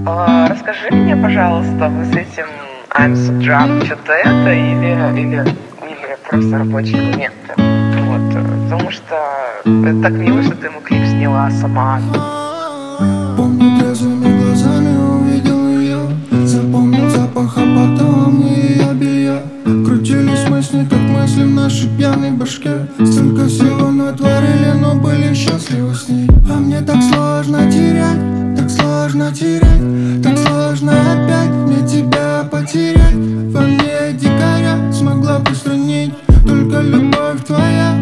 Расскажи мне, пожалуйста, вы с этим I'm so drunk что-то это или просто рабочие моменты? Вот, потому что это так мило, что ты ему клип сняла сама. Помню, трезвыми глазами увидел ее. Запомнил запах, а потом мне ее белье. Крутились мысли, как мысли в нашей пьяной башке. Столько всего натворили, но были счастливы с ней. А мне так сложно терять, так сложно терять, так сложно опять мне тебя потерять. Во мне дикаря смогла устранить только любовь твоя.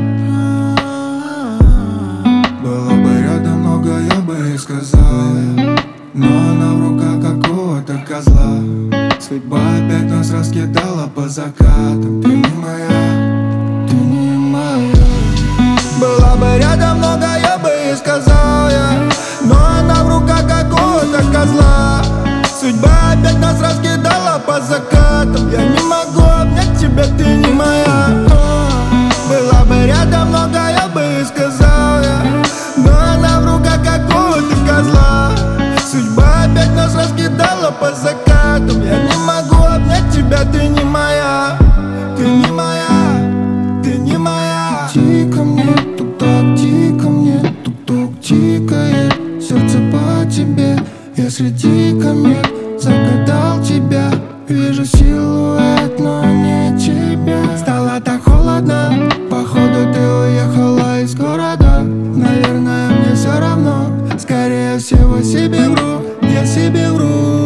Было бы рядом много, я бы ей сказал, но она в руках какого-то козла. Судьба опять нас раскидала по закатам. Ты не моя, ты не моя. Была бы рядом много, я бы ей сказал, но она в руках какого-то козла. Судьба опять нас раскидала по закатам. Я не могу обнять тебя, ты не моя. Была бы рядом много, я бы ей сказал, но она в руках какого-то козла. Судьба опять нас раскидала по закатам. Я не могу обнять тебя, ты не моя. Ты не моя, ты не моя. Тихо мне, тук-так, тихо мне, тук-тук тикает. Сердце по тебе, я среди комет загадал тебя. Вижу силуэт, но не тебя. Стало так холодно, походу ты уехала из города. Наверное, мне все равно, скорее всего себе вру, я себе вру.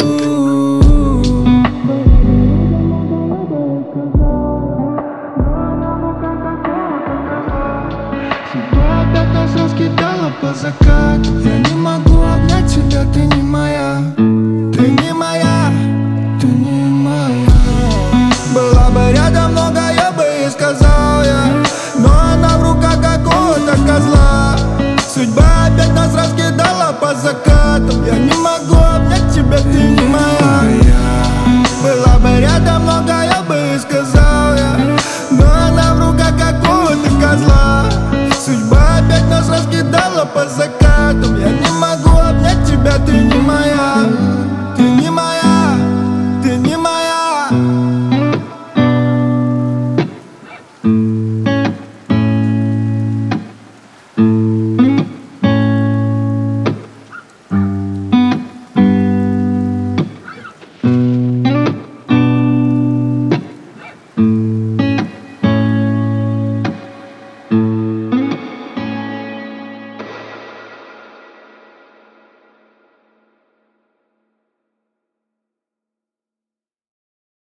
Судьба опять нас раскидала по закату. Я не могу обнять тебя, ты не моя. Ты не моя, ты не моя. Была бы рядом много, я бы ей сказал, но она в руках какого-то козла. Судьба опять нас раскидала по закатам. Я не могу обнять тебя, ты не моя.